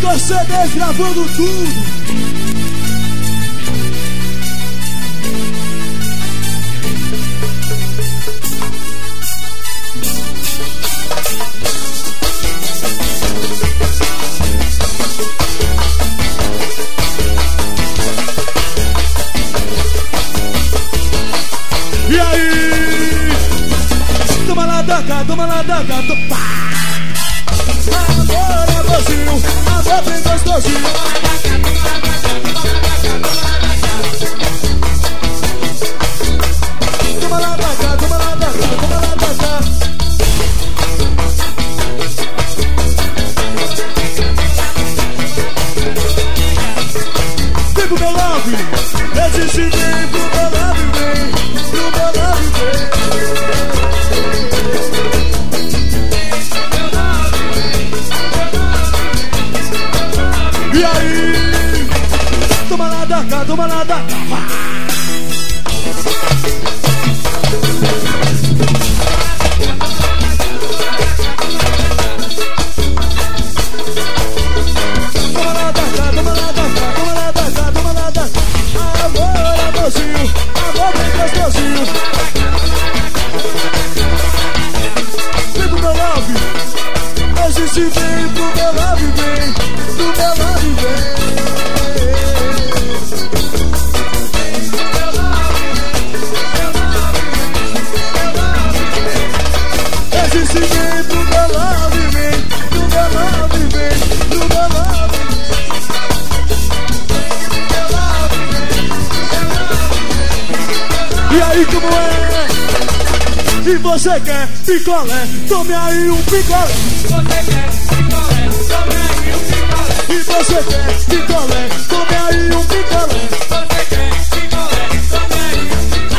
2 CDs gravando tudo. E aí? Toma lá da cá, toma lá da cá, toma. Amor é gostosinho, amor bem gostosinho. Toma lá da cá, toma lá da cá, toma lá da cá. Vem pro meu love, existe vem pro meu love, vem pro meu love, vem. E aí? Toma lá da cá, toma lá da cá. Toma lá da cá, toma lá da cá, toma lá da cá, toma lá da cá. Amor é gostosinho, amor bem gostosinho. Vem pro meu love, existe vem pro meu love, vem pro meu love, vem. Existe vem pro meu love, vem pro meu love, vem pro meu love. E aí como é? E você quer picolé? Tome aí um picolé. Você quer picolé? Tome aí um picolé. E você quer picolé? Tome aí um picolé. Você quer picolé? Tome aí um picolé.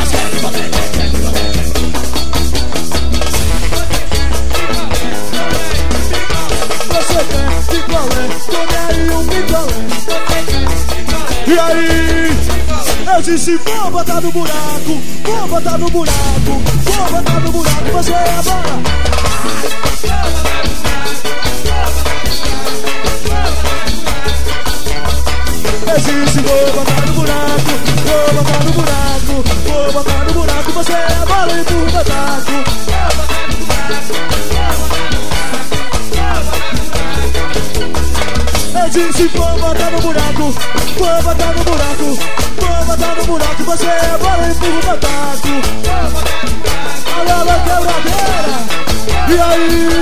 Você quer picolé? Tome aí um picolé. E aí? Eu disse, vou botar no buraco, vou botar no buraco, vou botar no buraco, você é bola. Eu disse, vou botar no buraco, vou botar no buraco, vou botar no buraco, você é a bola e tu no taco. Eu disse, vou botar no buraco, vou botar no buraco, vou botar no buraco, você é a bola e empurra o bataco. Alô, alô, quebradeira. E aí?